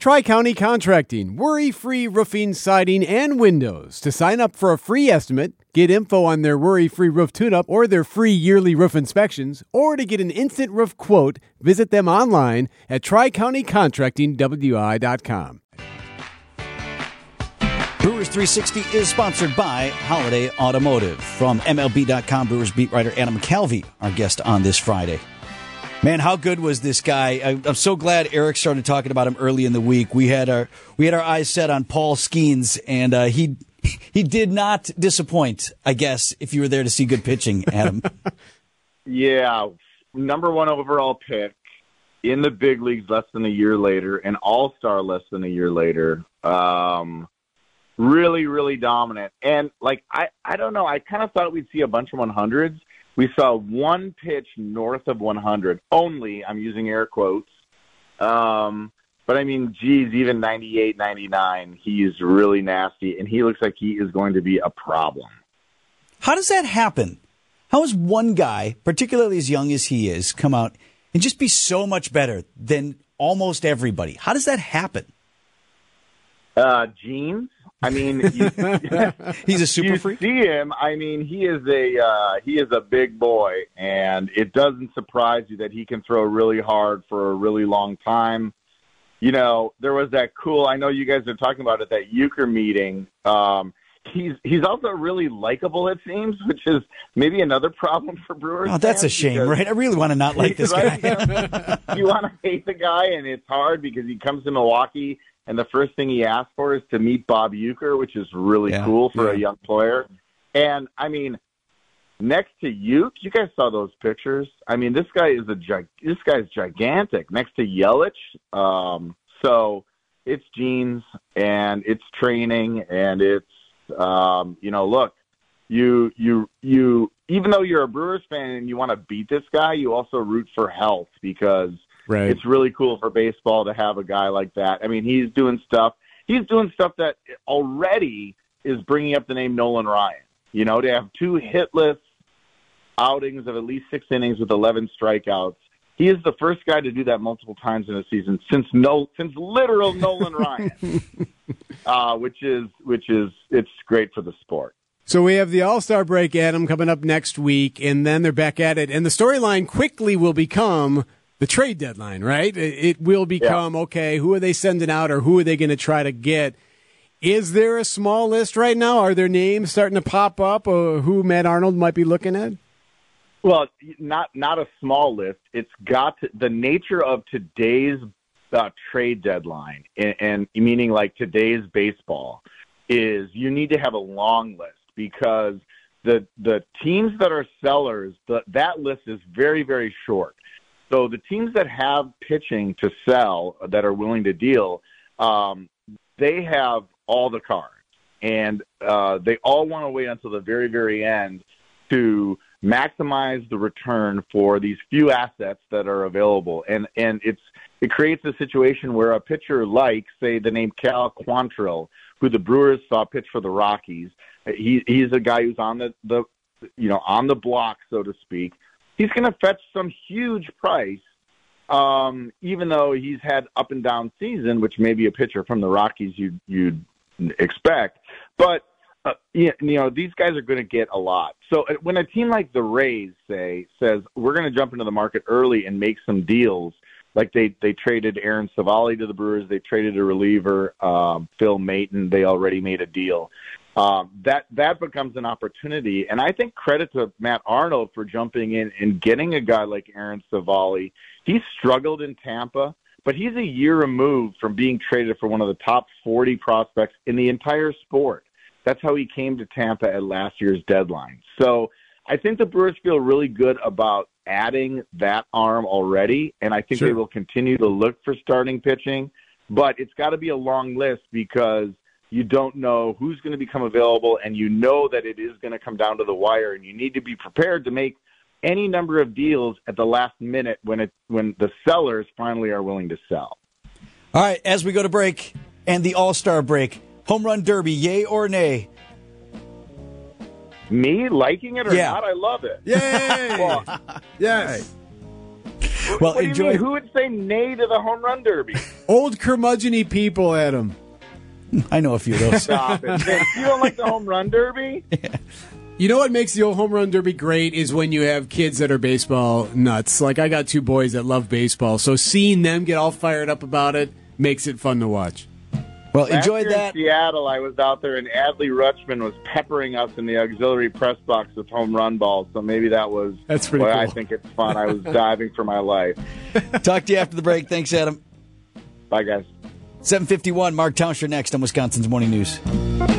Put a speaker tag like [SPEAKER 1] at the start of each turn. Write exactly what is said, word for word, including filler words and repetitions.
[SPEAKER 1] Tri-County Contracting, worry-free roofing, siding, and windows. To sign up for a free estimate, get info on their worry-free roof tune-up or their free yearly roof inspections, or to get an instant roof quote, visit them online at tri county contracting w i dot com.
[SPEAKER 2] Brewers three sixty is sponsored by Holiday Automotive. From M L B dot com, Brewers beat writer Adam McCalvey, our guest on this Friday. Man, how good was this guy? I, I'm so glad Eric started talking about him early in the week. We had our we had our eyes set on Paul Skeens, and uh, he he did not disappoint, I guess, if you were there to see good pitching, Adam.
[SPEAKER 3] Yeah, number one overall pick in the big leagues less than a year later, an all-star less than a year later. Um, really, really dominant. And, like, I, I don't know, I kind of thought we'd see a bunch of one hundreds. We saw one pitch north of one hundred. Only, I'm using air quotes. Um, but, I mean, geez, even ninety-eight, ninety-nine, he is really nasty, and he looks like he is going to be a problem.
[SPEAKER 2] How does that happen? How does one guy, particularly as young as he is, come out and just be so much better than almost everybody? How does that happen?
[SPEAKER 3] Uh, genes. I mean, you,
[SPEAKER 2] he's a super
[SPEAKER 3] you
[SPEAKER 2] freak.
[SPEAKER 3] See him. I mean, he is a uh, he is a big boy, and it doesn't surprise you that he can throw really hard for a really long time. You know, there was that cool. I know you guys are talking about it. That Euchre meeting. Um, he's he's also really likable. It seems, which is maybe another problem for Brewers.
[SPEAKER 2] Oh, that's
[SPEAKER 3] fans
[SPEAKER 2] a shame,
[SPEAKER 3] because,
[SPEAKER 2] right? I really want to not like this
[SPEAKER 3] right?
[SPEAKER 2] guy.
[SPEAKER 3] You want to hate the guy, and it's hard because he comes to Milwaukee. And the first thing he asked for is to meet Bob Euchre, which is really
[SPEAKER 2] yeah,
[SPEAKER 3] cool for
[SPEAKER 2] yeah.
[SPEAKER 3] a young player. And, I mean, next to Euchre, you guys saw those pictures. I mean, this guy is a gig- this guy's gigantic. Next to Yelich, um, so it's genes and it's training and it's um, you know, look, you you you even though you're a Brewers fan and you want to beat this guy, you also root for health because.
[SPEAKER 1] Right.
[SPEAKER 3] It's really cool for baseball to have a guy like that. I mean, he's doing stuff. He's doing stuff that already is bringing up the name Nolan Ryan. You know, to have two hitless outings of at least six innings with eleven strikeouts. He is the first guy to do that multiple times in a season since no, since literal Nolan Ryan, uh, which is which is it's great for the sport.
[SPEAKER 1] So we have the All-Star break, Adam, coming up next week, and then they're back at it. And the storyline quickly will become the trade deadline, right? It will become, yeah. okay, who are they sending out or who are they going to try to get? Is there a small list right now? Are there names starting to pop up or who Matt Arnold might be looking at?
[SPEAKER 3] Well, not not a small list. It's got to, the nature of today's uh, trade deadline, and, and meaning like today's baseball, is you need to have a long list because the the teams that are sellers, the, that list is very, very short. So the teams that have pitching to sell that are willing to deal, um, they have all the cards. And uh, they all want to wait until the very, very end to maximize the return for these few assets that are available. And and it's it creates a situation where a pitcher like, say, the name Cal Quantrill, who the Brewers saw pitch for the Rockies, he, he's a guy who's on the, the you know on the block, so to speak. He's going to fetch some huge price, um, even though he's had up and down season, which maybe a pitcher from the Rockies you'd, you'd expect. But, uh, you know, these guys are going to get a lot. So when a team like the Rays, say, says, we're going to jump into the market early and make some deals, like they, they traded Aaron Savali to the Brewers, they traded a reliever, um, Phil Maton, they already made a deal. Um, that that becomes an opportunity, and I think credit to Matt Arnold for jumping in and getting a guy like Aaron Savali. He struggled in Tampa, but he's a year removed from being traded for one of the top forty prospects in the entire sport. That's how he came to Tampa at last year's deadline. So I think the Brewers feel really good about adding that arm already, and I think sure. they will continue to look for starting pitching, but it's got to be a long list because you don't know who's going to become available, and you know that it is going to come down to the wire, and you need to be prepared to make any number of deals at the last minute when it when the sellers finally are willing to sell.
[SPEAKER 2] All right, as we go to break and the All-Star break, Home Run Derby, yay or nay?
[SPEAKER 3] Me liking it or
[SPEAKER 2] yeah.
[SPEAKER 3] not? I love it.
[SPEAKER 1] Yay!
[SPEAKER 3] well,
[SPEAKER 1] yes.
[SPEAKER 2] Well,
[SPEAKER 3] what
[SPEAKER 2] enjoy.
[SPEAKER 3] Do you mean? Who would say nay to the Home Run Derby?
[SPEAKER 1] Old curmudgeon-y people, Adam.
[SPEAKER 2] I know a few of those.
[SPEAKER 3] Stop it. Vince, you don't like the home run derby?
[SPEAKER 1] You know what makes the old home run derby great is when you have kids that are baseball nuts. Like, I got two boys that love baseball, so seeing them get all fired up about it makes it fun to watch.
[SPEAKER 2] Well,
[SPEAKER 3] Last
[SPEAKER 2] enjoy
[SPEAKER 3] year
[SPEAKER 2] that.
[SPEAKER 3] In Seattle, I was out there, and Adley Rutschman was peppering us in the auxiliary press box with home run balls. So maybe that was
[SPEAKER 1] That's pretty
[SPEAKER 3] why
[SPEAKER 1] cool.
[SPEAKER 3] I think it's fun. I was diving for my life.
[SPEAKER 2] Talk to you after the break. Thanks, Adam.
[SPEAKER 3] Bye, guys.
[SPEAKER 2] seven fifty-one, Mark Tauscher next on Wisconsin's Morning News.